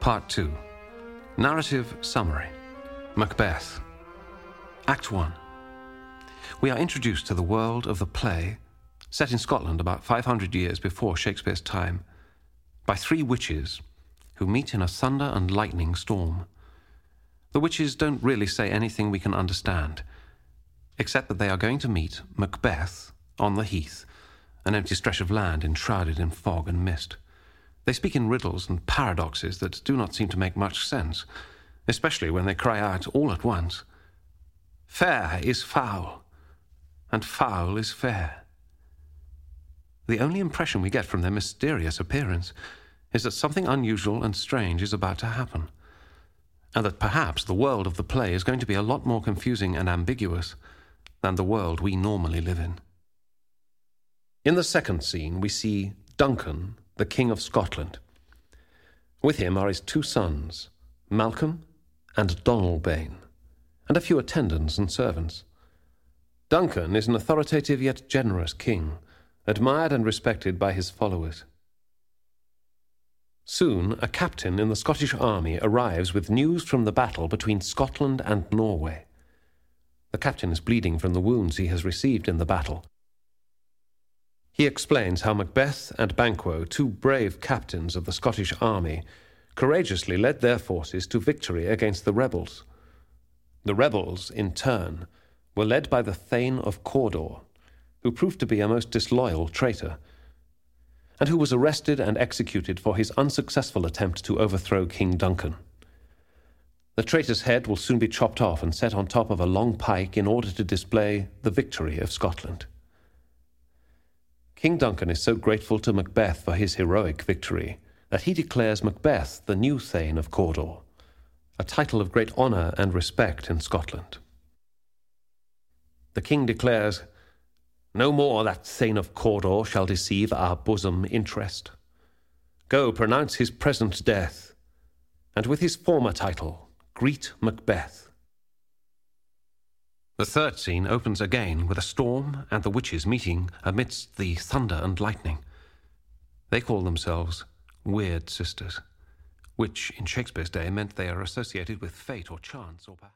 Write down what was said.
Part 2. Narrative Summary. Macbeth. Act 1. We are introduced to the world of the play, set in Scotland about 500 years before Shakespeare's time, by three witches who meet in a thunder and lightning storm. The witches don't really say anything we can understand, except that they are going to meet Macbeth on the heath, an empty stretch of land enshrouded in fog and mist. They speak in riddles and paradoxes that do not seem to make much sense, especially when they cry out all at once, "Fair is foul, and foul is fair." The only impression we get from their mysterious appearance is that something unusual and strange is about to happen, and that perhaps the world of the play is going to be a lot more confusing and ambiguous than the world we normally live in. In the second scene, we see Duncan, the King of Scotland. With him are his two sons, Malcolm and Donalbain, and a few attendants and servants. Duncan is an authoritative yet generous king, admired and respected by his followers. Soon, a captain in the Scottish army arrives with news from the battle between Scotland and Norway. The captain is bleeding from the wounds he has received in the battle. He explains how Macbeth and Banquo, two brave captains of the Scottish army, courageously led their forces to victory against the rebels. The rebels, in turn, were led by the Thane of Cawdor, who proved to be a most disloyal traitor, and who was arrested and executed for his unsuccessful attempt to overthrow King Duncan. The traitor's head will soon be chopped off and set on top of a long pike in order to display the victory of Scotland. King Duncan is so grateful to Macbeth for his heroic victory that he declares Macbeth the new Thane of Cawdor, a title of great honour and respect in Scotland. The king declares, "No more that Thane of Cawdor shall deceive our bosom interest. Go, pronounce his present death, and with his former title, greet Macbeth." The third scene opens again with a storm and the witches meeting amidst the thunder and lightning. They call themselves Weird Sisters, which in Shakespeare's day meant they are associated with fate or chance or perhaps